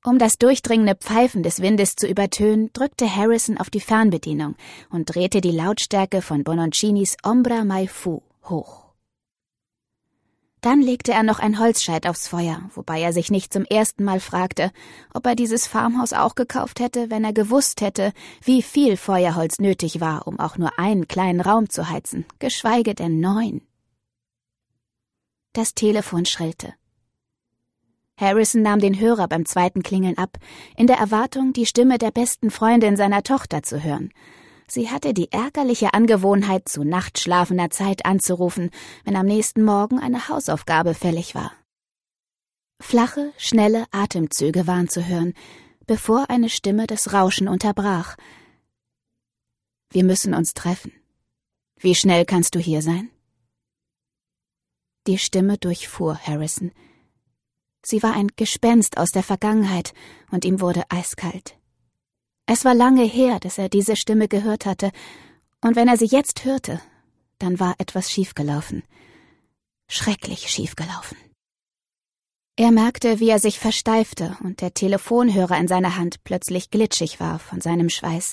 Um das durchdringende Pfeifen des Windes zu übertönen, drückte Harrison auf die Fernbedienung und drehte die Lautstärke von Bononcinis Ombra mai fu hoch. Dann legte er noch ein Holzscheit aufs Feuer, wobei er sich nicht zum ersten Mal fragte, ob er dieses Farmhaus auch gekauft hätte, wenn er gewusst hätte, wie viel Feuerholz nötig war, um auch nur einen kleinen Raum zu heizen, geschweige denn 9. Das Telefon schrillte. Harrison nahm den Hörer beim zweiten Klingeln ab, in der Erwartung, die Stimme der besten Freundin seiner Tochter zu hören. Sie hatte die ärgerliche Angewohnheit, zu nachtschlafender Zeit anzurufen, wenn am nächsten Morgen eine Hausaufgabe fällig war. Flache, schnelle Atemzüge waren zu hören, bevor eine Stimme das Rauschen unterbrach. »Wir müssen uns treffen. Wie schnell kannst du hier sein?« Die Stimme durchfuhr Harrison. Sie war ein Gespenst aus der Vergangenheit, und ihm wurde eiskalt. Es war lange her, dass er diese Stimme gehört hatte, und wenn er sie jetzt hörte, dann war etwas schiefgelaufen. Schrecklich schiefgelaufen. Er merkte, wie er sich versteifte und der Telefonhörer in seiner Hand plötzlich glitschig war von seinem Schweiß.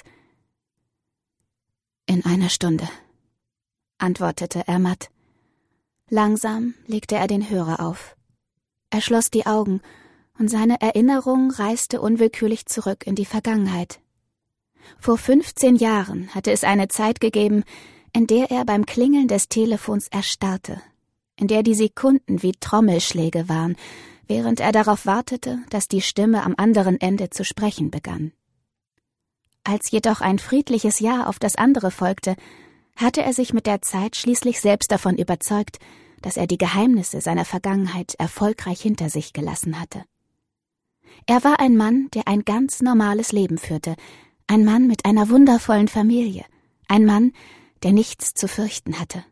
»In einer Stunde«, antwortete er matt. Langsam legte er den Hörer auf. Er schloss die Augen, und seine Erinnerung reiste unwillkürlich zurück in die Vergangenheit. Vor 15 Jahren hatte es eine Zeit gegeben, in der er beim Klingeln des Telefons erstarrte, in der die Sekunden wie Trommelschläge waren, während er darauf wartete, dass die Stimme am anderen Ende zu sprechen begann. Als jedoch ein friedliches Jahr auf das andere folgte, hatte er sich mit der Zeit schließlich selbst davon überzeugt, dass er die Geheimnisse seiner Vergangenheit erfolgreich hinter sich gelassen hatte. Er war ein Mann, der ein ganz normales Leben führte, ein Mann mit einer wundervollen Familie, ein Mann, der nichts zu fürchten hatte.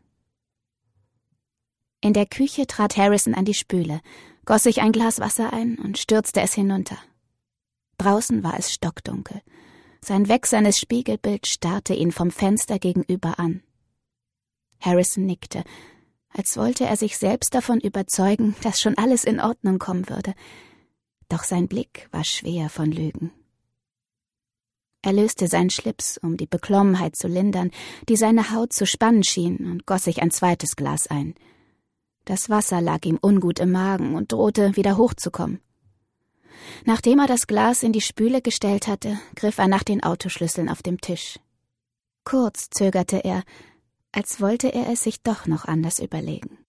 In der Küche trat Harrison an die Spüle, goss sich ein Glas Wasser ein und stürzte es hinunter. Draußen war es stockdunkel. Sein wächsernes Spiegelbild starrte ihn vom Fenster gegenüber an. Harrison nickte, als wollte er sich selbst davon überzeugen, dass schon alles in Ordnung kommen würde. Doch sein Blick war schwer von Lügen. Er löste seinen Schlips, um die Beklommenheit zu lindern, die seine Haut zu spannen schien, und goss sich ein zweites Glas ein. Das Wasser lag ihm ungut im Magen und drohte, wieder hochzukommen. Nachdem er das Glas in die Spüle gestellt hatte, griff er nach den Autoschlüsseln auf dem Tisch. Kurz zögerte er, als wollte er es sich doch noch anders überlegen.